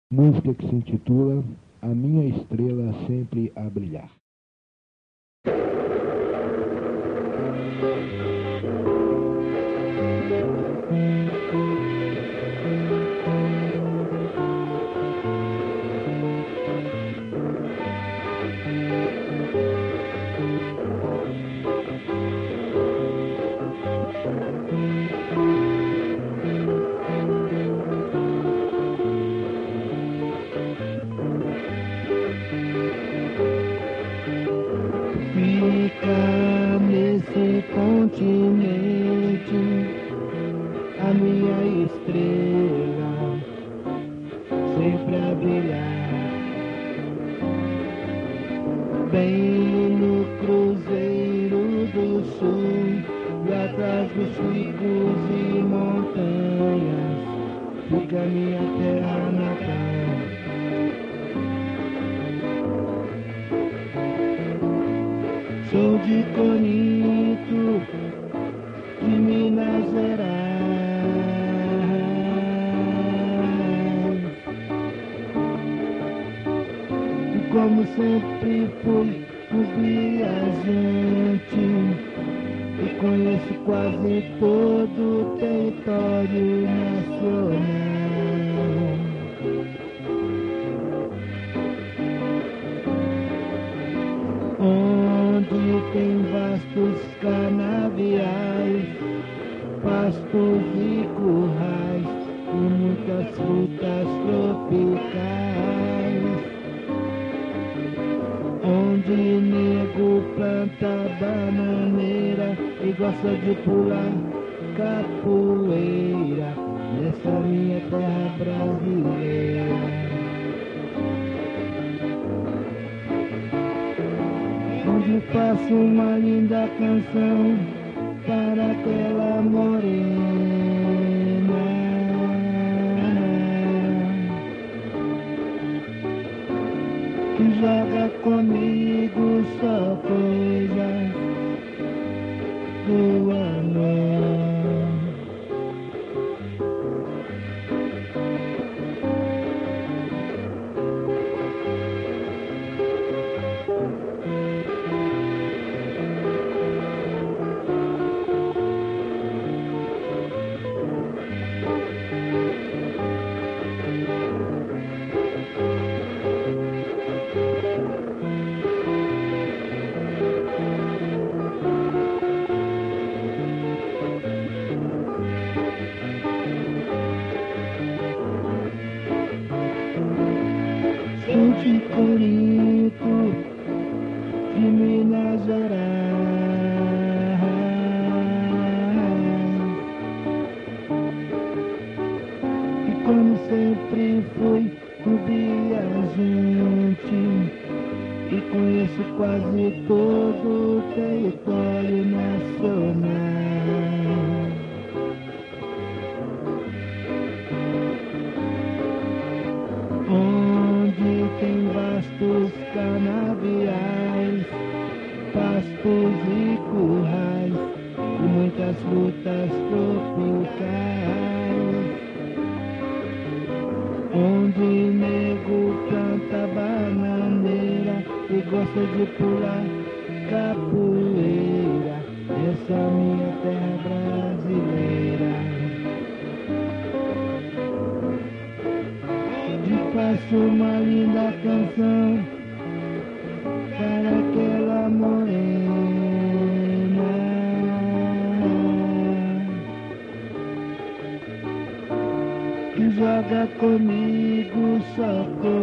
música que se intitula A Minha Estrela Sempre a Brilhar. Fica nesse continente a minha estrela sempre a brilhar, bem no cruzeiro do sul e atrás dos picos e montanhas fica minha terra natal. Sou de Corinto, de Minas Gerais, e como sempre fui um viajante e conheço quase todo o território nacional. Onde tem vastos canaviais, pastos e currais e muitas frutas tropicais. Onde nego planta bananeira e gosta de pular capoeira nessa minha terra brasileira. Onde faço uma linda canção para aquela morena que joga comigo só coisas do amor. Sou de Corinto, de Minas Gerais, e como sempre fui um viajante e conheço quase todo o território nacional. Onde tem vastos canaviais, pastos e currais e muitas frutas tropicais. Onde nego planta bananeira e gosta de pular capoeira nessa minha terra brasileira. Faço uma linda canção para aquela morena que joga comigo só